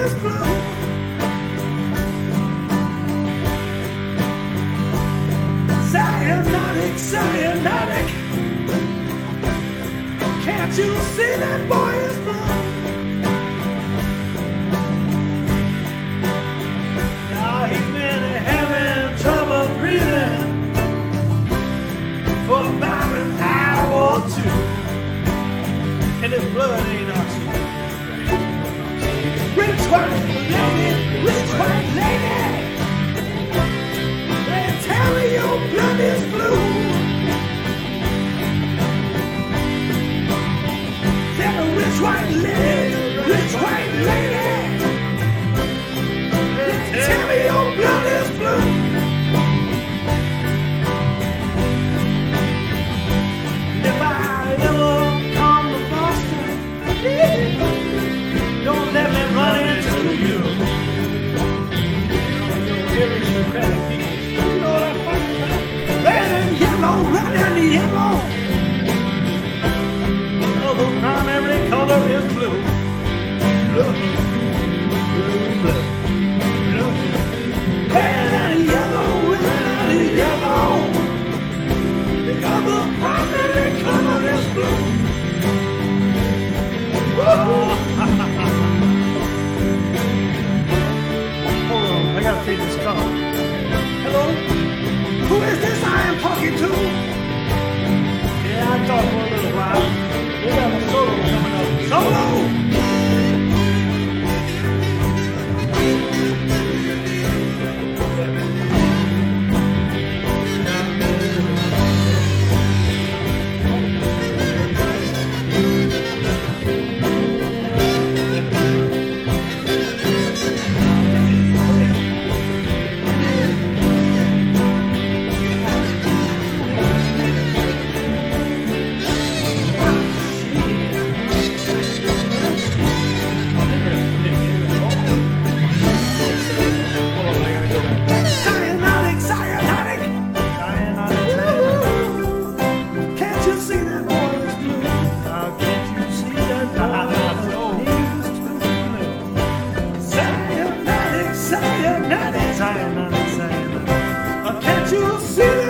is blue. Cyanotic, cyanotic. Can't you see that boy is blue? Now he's been having trouble breathing for about an hour or two, and his blood ain't oxygen. Rich white lady, they tell me your blood is blue. Tell a rich white lady, they tell me your blood is blue. If I ever come to Boston, don't let me run into you. Red and yellow, red and yellow. Oh, the primary color is blue. Blue, blue, blue, blue. Red and yellow, the other primary color is blue. Whoa. Hold on, I gotta take this call. Hello? Who is this I am talking to? Yeah, I talked for a little while. We got a solo coming up. Solo! Can't you see